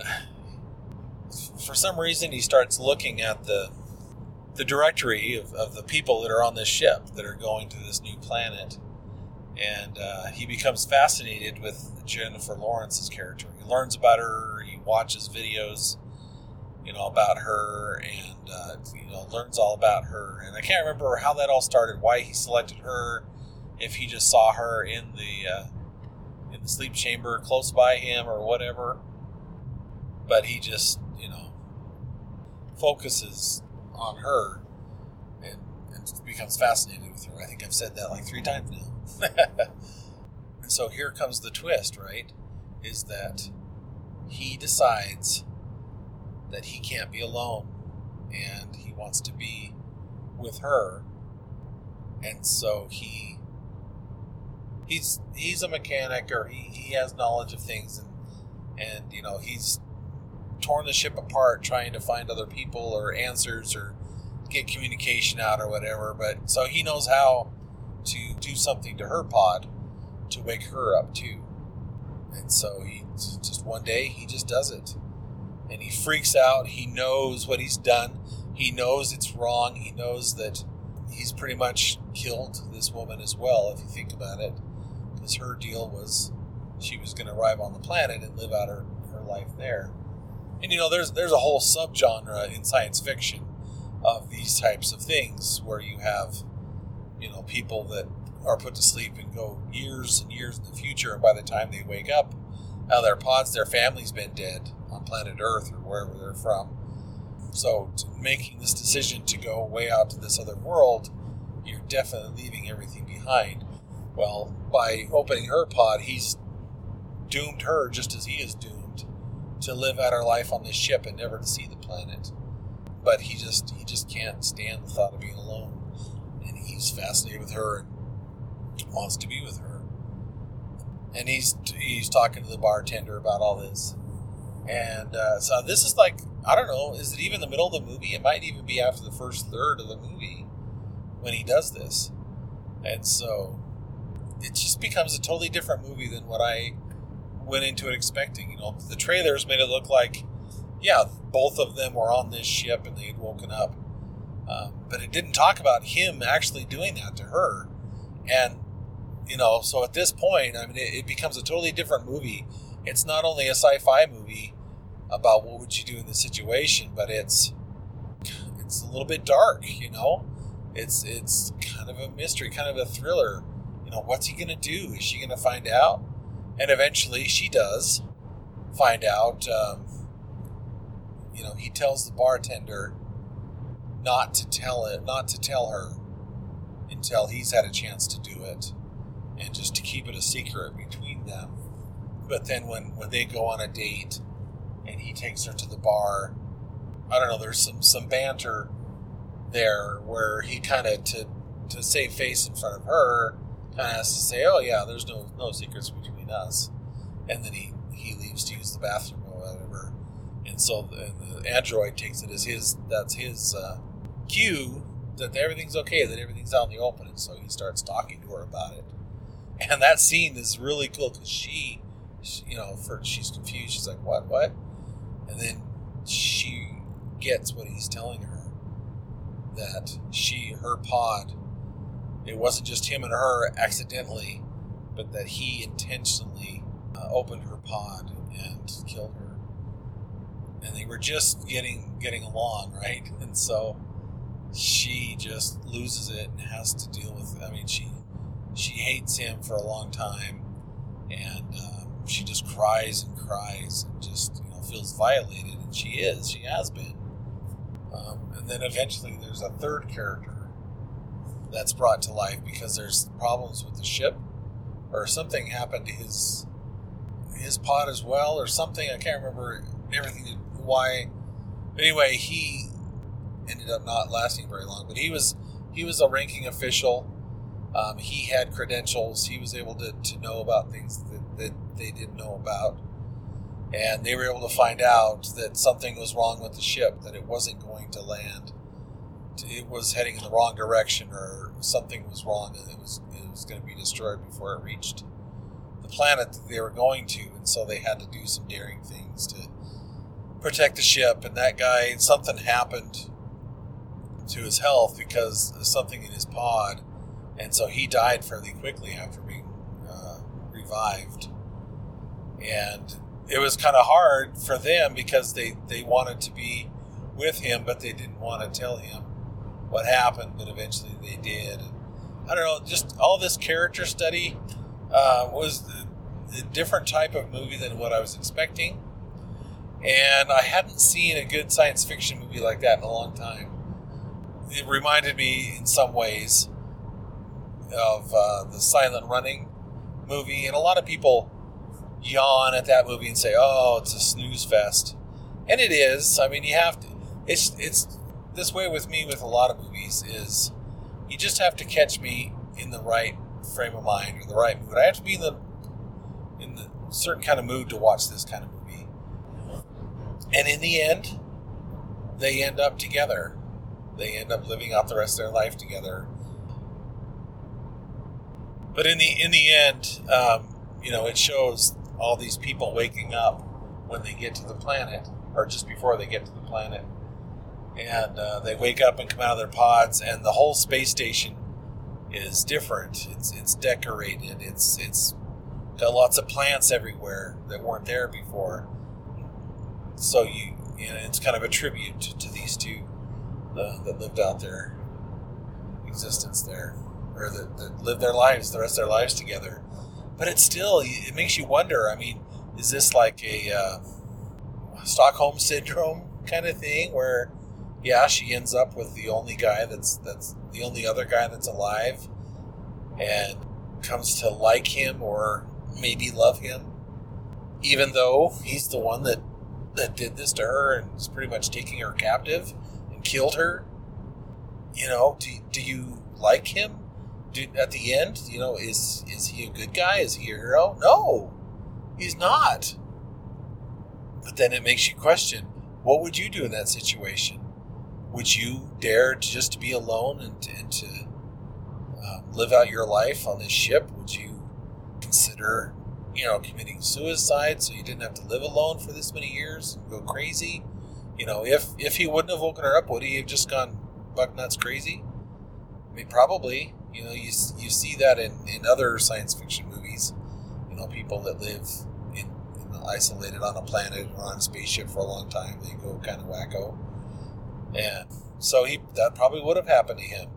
for some reason, he starts looking at the the directory of, of the people that are on this ship that are going to this new planet. And uh, he becomes fascinated with Jennifer Lawrence's character. He learns about her, he watches videos, you know, about her, and, uh, you know, learns all about her. And I can't remember how that all started, why he selected her, if he just saw her in the, uh, in the sleep chamber close by him or whatever. But he just, you know, focuses on her and, and becomes fascinated with her. I think I've said that like three times now. And so here comes the twist, right? Is that he decides that he can't be alone and he wants to be with her. And so he he's he's a mechanic, or he, he has knowledge of things, and and you know, he's torn the ship apart trying to find other people or answers or get communication out or whatever. But so he knows how to do something to her pod to wake her up too. And so he just one day he just does it, and he freaks out. He knows what he's done. He knows it's wrong. He knows that he's pretty much killed this woman as well, if you think about it, because her deal was she was going to arrive on the planet and live out her, her life there. And, you know, there's there's a whole subgenre in science fiction of these types of things where you have, you know, people that are put to sleep and go years and years in the future, and by the time they wake up, out of their pods, their family's been dead on planet Earth or wherever they're from. So making this decision to go way out to this other world, you're definitely leaving everything behind. Well, by opening her pod, he's doomed her just as he is doomed to live out her life on this ship and never to see the planet. But he just he just can't stand the thought of being alone, and he's fascinated with her and wants to be with her. And he's he's talking to the bartender about all this. And uh, so this is like, I don't know, is it even the middle of the movie? It might even be after the first third of the movie when he does this. And so it just becomes a totally different movie than what I went into it expecting. You know, the trailers made it look like, yeah, both of them were on this ship and they had woken up. Um, but it didn't talk about him actually doing that to her. And, you know, so at this point, I mean, it, it becomes a totally different movie. It's not only a sci-fi movie about what would you do in this situation, but it's it's a little bit dark, you know? It's it's kind of a mystery, kind of a thriller. You know, what's he going to do? Is she going to find out? And eventually she does find out. Um, you know, he tells the bartender not to tell it, not to tell her until he's had a chance to do it, and just to keep it a secret between them. But then when, when they go on a date and he takes her to the bar, I don't know, there's some, some banter there where he kind of, to to save face in front of her, kind of has to say, oh yeah, there's no no secrets between us. And then he, he leaves to use the bathroom or whatever. And so the, the android takes it as his, that's his uh, cue that everything's okay, that everything's out in the open. And so he starts talking to her about it. And that scene is really cool because she, she, you know, for, she's confused. She's like, what, what? And then she gets what he's telling her, that she, her pod, it wasn't just him and her accidentally, but that he intentionally uh, opened her pod and killed her. And they were just getting getting along, right? And so she just loses it and has to deal with it. I mean, she she hates him for a long time, and um, she just cries and cries and just, you know, feels violated, and she is, she has been. Um, and then eventually there's a third character that's brought to life because there's problems with the ship, or something happened to his his pod as well, or something. I can't remember everything, why. But anyway, he ended up not lasting very long. But he was he was a ranking official. Um, he had credentials. He was able to, to know about things that, that they didn't know about. And they were able to find out that something was wrong with the ship, that it wasn't going to land. It was heading in the wrong direction, or something was wrong, and it was it was going to be destroyed before it reached the planet that they were going to, and so they had to do some daring things to protect the ship. And that guy, something happened to his health because of something in his pod, and so he died fairly quickly after being uh, revived. And it was kind of hard for them because they, they wanted to be with him, but they didn't want to tell him what happened, but eventually they did. And I don't know, just all this character study uh, was a, a different type of movie than what I was expecting. And I hadn't seen a good science fiction movie like that in a long time. It reminded me in some ways of uh, the Silent Running movie. And a lot of people yawn at that movie and say, oh, it's a snooze fest. And it is. I mean, you have to, it's, it's this way with me with a lot of movies is you just have to catch me in the right frame of mind or the right mood. I have to be in the, in the certain kind of mood to watch this kind of movie. And in the end, they end up together. They end up living out the rest of their life together. But in the in the end, um, you know, it shows all these people waking up when they get to the planet, or just before they get to the planet. And uh, they wake up and come out of their pods, and the whole space station is different. It's it's decorated. It's it's got lots of plants everywhere that weren't there before. So you, you know, it's kind of a tribute to, to these two uh, that lived out their existence there, or that, that lived their lives, the rest of their lives together. But it's still, it makes you wonder. I mean, is this like a uh, Stockholm syndrome kind of thing, where, yeah, she ends up with the only guy that's that's the only other guy that's alive, and comes to like him or maybe love him, even though he's the one that that did this to her and is pretty much taking her captive and killed her. You know, do, do you like him? Do, at the end, you know, is is he a good guy? Is he a hero? No, he's not. But then it makes you question, what would you do in that situation? Would you dare to just to be alone and, and to um, live out your life on this ship? Would you consider, you know, committing suicide so you didn't have to live alone for this many years and go crazy? You know, if if he wouldn't have woken her up, would he have just gone buck nuts crazy? I mean, probably. You know, you you see that in, in other science fiction movies. You know, people that live in, in isolated on a planet or on a spaceship for a long time, they go kind of wacko. And so he that probably would have happened to him.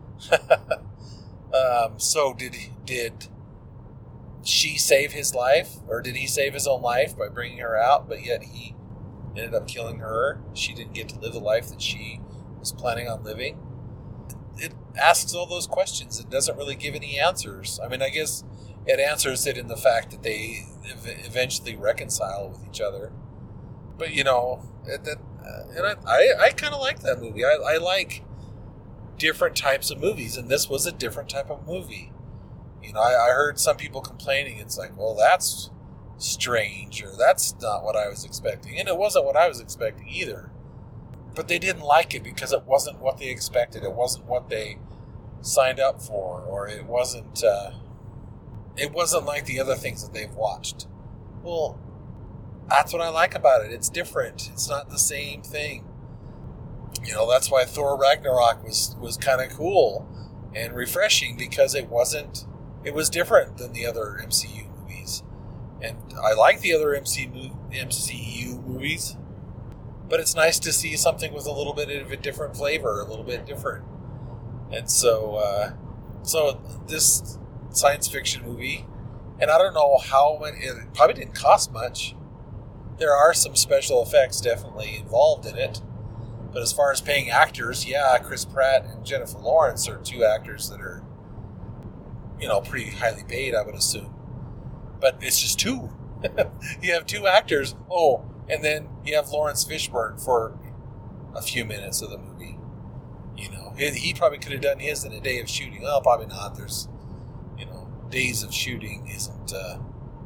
um, so did did she save his life, or did he save his own life by bringing her out? But yet he ended up killing her. She didn't get to live the life that she was planning on living. It asks all those questions. It doesn't really give any answers. I mean, I guess it answers it in the fact that they eventually reconcile with each other. But, you know, it, it, and I, I, I kind of like that movie. I, I like different types of movies, and this was a different type of movie. You know, I, I heard some people complaining. It's like, well, that's strange, or that's not what I was expecting. And it wasn't what I was expecting either. But they didn't like it because it wasn't what they expected. It wasn't what they signed up for, or it wasn't. Uh, it wasn't like the other things that they've watched. Well, that's what I like about it. It's different. It's not the same thing. You know, that's why Thor Ragnarok was was kind of cool and refreshing, because it wasn't. It was different than the other M C U movies, and I like the other M C U movies. But it's nice to see something with a little bit of a different flavor, a little bit different. And so, uh, so this science fiction movie, and I don't know how it, it probably didn't cost much. There are some special effects definitely involved in it. But as far as paying actors, yeah, Chris Pratt and Jennifer Lawrence are two actors that are, you know, pretty highly paid, I would assume. But it's just two. You have two actors. Oh, and then you have Lawrence Fishburne for a few minutes of the movie. You know, he, he probably could have done his in a day of shooting. Well, probably not. There's, you know, days of shooting isn't, uh,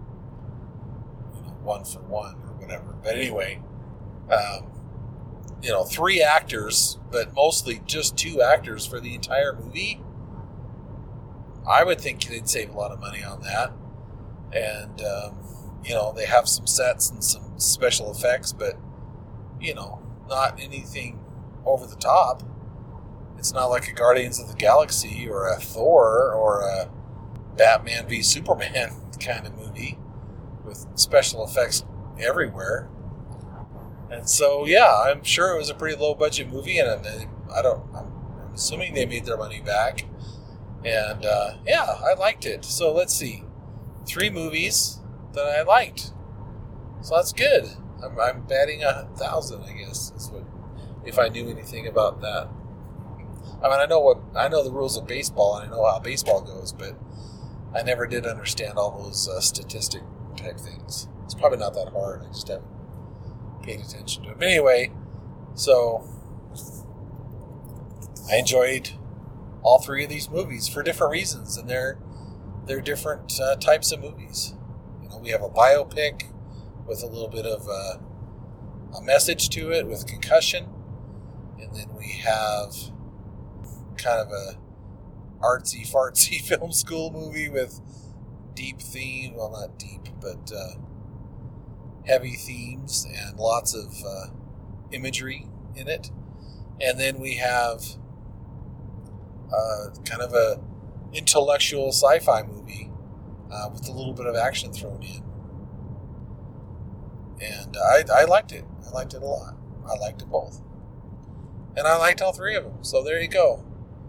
you know, one for one or whatever. But anyway, um, you know, three actors, but mostly just two actors for the entire movie. I would think they'd save a lot of money on that. And, um, you know, they have some sets and some special effects, but, you know, not anything over the top. It's not like a Guardians of the Galaxy or a Thor or a Batman v Superman kind of movie with special effects everywhere. And so, yeah, I'm sure it was a pretty low budget movie, and I don't, I'm, I'm assuming they made their money back. And, uh, yeah, I liked it. So let's see. Three movies that I liked. So that's good. I'm, I'm batting a thousand, I guess, is what, if I knew anything about that. I mean, I know what, I know the rules of baseball, and I know how baseball goes, but I never did understand all those uh, statistic type things. It's probably not that hard. I just haven't paid attention to it. But anyway, so I enjoyed all three of these movies for different reasons, and they're they're different uh, types of movies. You know, we have a biopic with a little bit of a, a message to it with Concussion, and then we have kind of a artsy fartsy film school movie with deep theme, well, not deep, but uh, heavy themes and lots of uh, imagery in it. And then we have uh, kind of a intellectual sci-fi movie uh, with a little bit of action thrown in. And I, I liked it. I liked it a lot. I liked it both. And I liked all three of them. So there you go.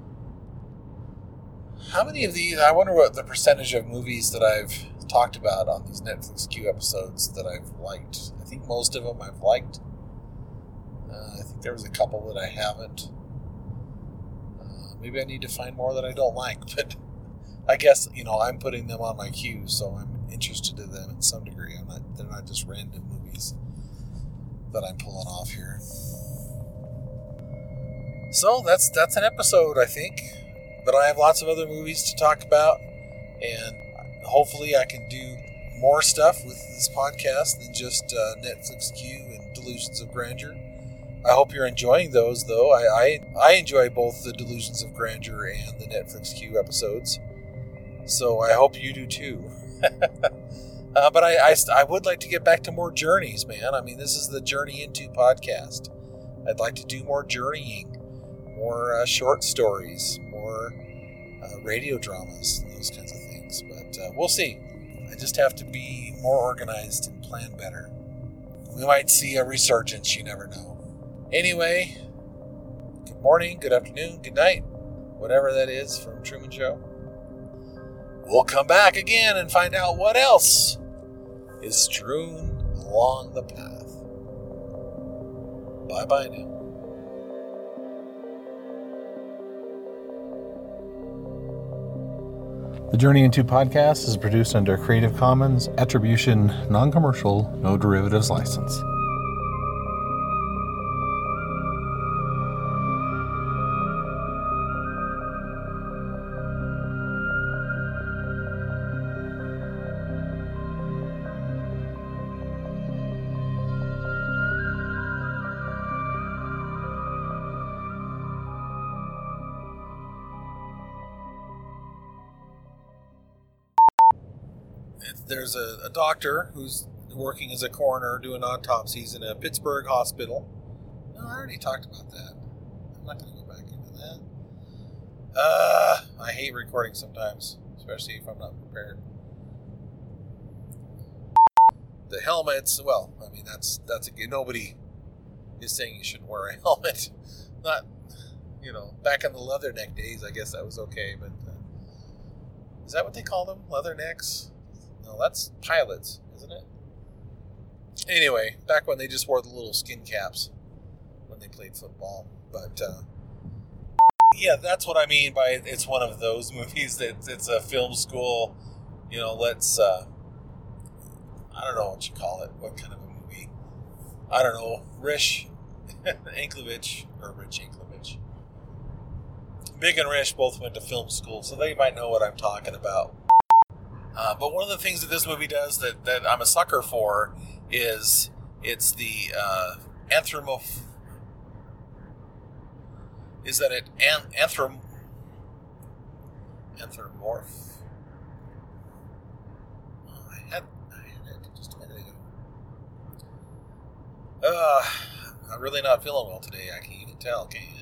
How many of these, I wonder what the percentage of movies that I've talked about on these Netflix Q episodes that I've liked. I think most of them I've liked. Uh, I think there was a couple that I haven't. Uh, maybe I need to find more that I don't like, but I guess, you know, I'm putting them on my queue, so I'm interested in them in some degree. I'm not, they're not just random movies that I'm pulling off here. So that's that's an episode, I think. But I have lots of other movies to talk about, and hopefully I can do more stuff with this podcast than just uh, Netflix Q and Delusions of Grandeur. I hope you're enjoying those, though. I, I I enjoy both the Delusions of Grandeur and the Netflix Q episodes, so I hope you do too. uh, but I, I, I would like to get back to more journeys, man. I mean, this is the Journey Into podcast. I'd like to do more journeying, more uh, short stories, more uh, radio dramas, and those kinds of things. But uh, we'll see. I just have to be more organized and plan better. We might see a resurgence, you never know. Anyway, good morning, good afternoon, good night, whatever that is from Truman Show. We'll come back again and find out what else is strewn along the path. Bye-bye now. The Journey Into podcast is produced under a Creative Commons Attribution Non-Commercial No Derivatives license. There's a, a doctor who's working as a coroner doing autopsies in a Pittsburgh hospital. No, I already talked about that. I'm not going to go back into that. Uh, I hate recording sometimes, especially if I'm not prepared. The helmets, well, I mean, that's, that's a, nobody is saying you shouldn't wear a helmet. Not, you know, back in the leatherneck days, I guess that was okay, but uh, is that what they call them? Leathernecks? No, that's pilots, isn't it? Anyway, back when they just wore the little skin caps when they played football. But, uh, yeah, that's what I mean by it's one of those movies that it's a film school, you know, let's, uh, I don't know what you call it, what kind of a movie. I don't know, Rish Anklevich, or Rich Anklevich. Big and Rish both went to film school, so they might know what I'm talking about. Uh, but one of the things that this movie does that, that I'm a sucker for is it's the uh, anthropomorph... Is that it an, anthrop... Anthropomorph... Oh, I Uh, I'm really not feeling well today. I can, you can tell, can't you?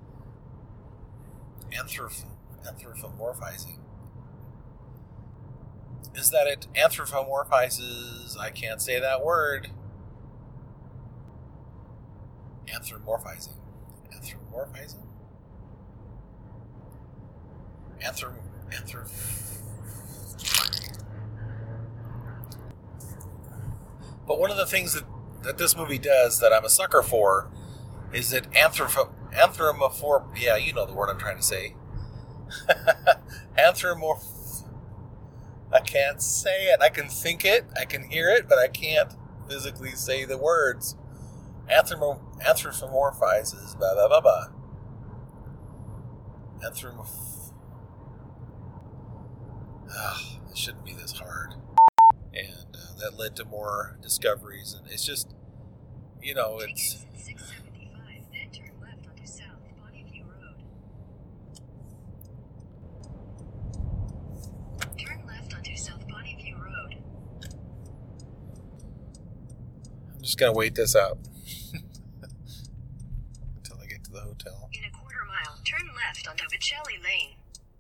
Anthrop- anthropomorphizing. Is that it anthropomorphizes? I can't say that word. Anthropomorphizing. Anthropomorphizing? Anthrop... Anthrop... But one of the things that, that this movie does that I'm a sucker for is that anthrop... Anthropomorph... Yeah, you know the word I'm trying to say. Anthropomorph... I can't say it. I can think it. I can hear it, but I can't physically say the words. Anthrop... Anthropomorphizes... Blah, blah, blah, blah. Anthrop... Oh, it shouldn't be this hard. And uh, that led to more discoveries. And it's just, you know, it's... six seventy-five, then turn left onto South Bonnyview Road. Turn left onto South Bonnyview Road. I'm just going to wait this out. Until I get to the hotel. In a quarter mile, turn left onto Vicelli Lane.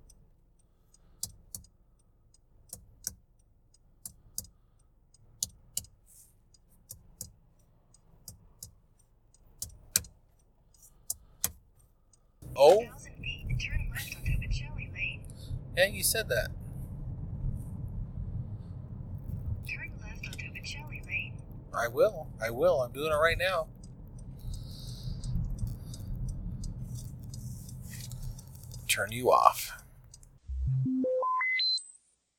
Oh? one thousand feet, turn left onto Vicelli Lane. Yeah, you said that. Turn left onto Vicelli Lane. I will. I will. I'm doing it right now. Turn you off.